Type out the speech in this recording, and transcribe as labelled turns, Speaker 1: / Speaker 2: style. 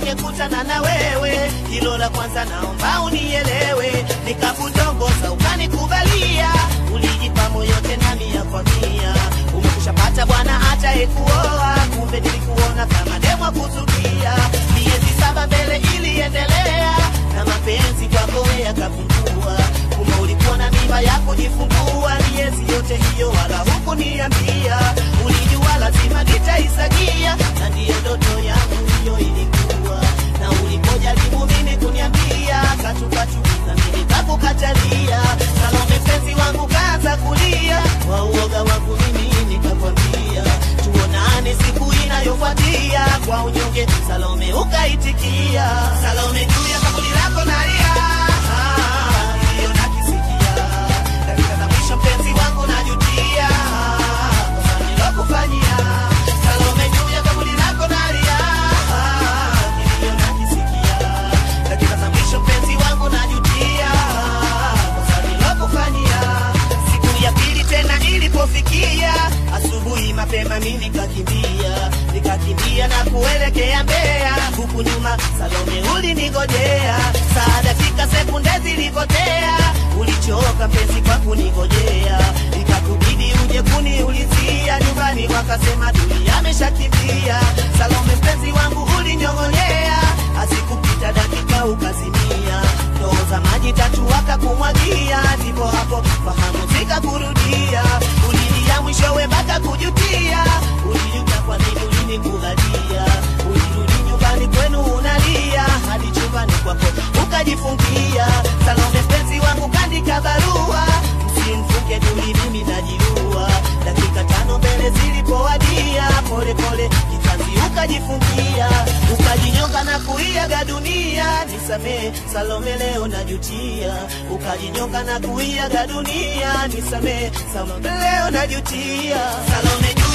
Speaker 1: ningekutana na wewe. Hilo la kwanza naomba unielewe. Nikakutongoza ukanikubalia, ulijipa moyo tena 100 kwa 100. Umekushapata bwana atayekuoa, kumbe nilikuona kama demo kuzukia. Miezi 7 mbele iliendelea, na mapenzi kwako yakapungua. Kumbe ulikuwa na mimba ya kujifungua. Miezi yote hiyo wala hukuniambia, ulijua lazima nitaisagia, na ndiyo ndoto yangu hiyo ilikuwa. Na ulipojaribu mimi kuniambia katu na mimi kakukatalia. Salome mpenzi wangu kaanza kulia, kwa uoga wangu mimi nikakwambia tuonane siku inayofuatia. Kwa unyonge Salome ukaitikia. Salome juu ya kaburi lako nalia, hiyo nakisikia. Dakika za mwisho mpenzi wangu najutia, kosa nilokufanyia. Salome juu ya kaburi lako nalia, hiyo nakisikia. Dakika za mwisho mpenzi wangu najutia, kosa nilokufanyia. Siku ya pili tena ilipofikia, asubuhi mapema mimi nikakimbia na kuelekea Mbeya. Huku nyuma Salome ulinigojea, saa dakika sekunde zilipotea. Ulichoka mpenzi kwa kunigojea, ikakubidi uje kuniulizia. Nyumbani wakasema Duli ameshakimbia. Salome mpenzi wangu ulinyong'onyea, asikupita dakika ukazimia. Ndoo za maji 3 wakakumwagia, ndipo hapo fahamu zikakurudia. Ulilia mwishowe mpaka kujutia, ulijuta kwa nini ulinikubalia. Ulirudi nyumbani kwenu unalia, hadi chumbani kwako ukajifungia. Salome mpenzi wangu kaandika barua, msimfuke Duli mimi najiua. Dakika 5 mbele zilipowadia, pole pole kitanzi ukajifungia. Ukajinyonga na kuiaga dunia, nisamee Salome leo najutia. Ukajinyonga na kuiaga dunia, nisamee Salome leo najutia. Salome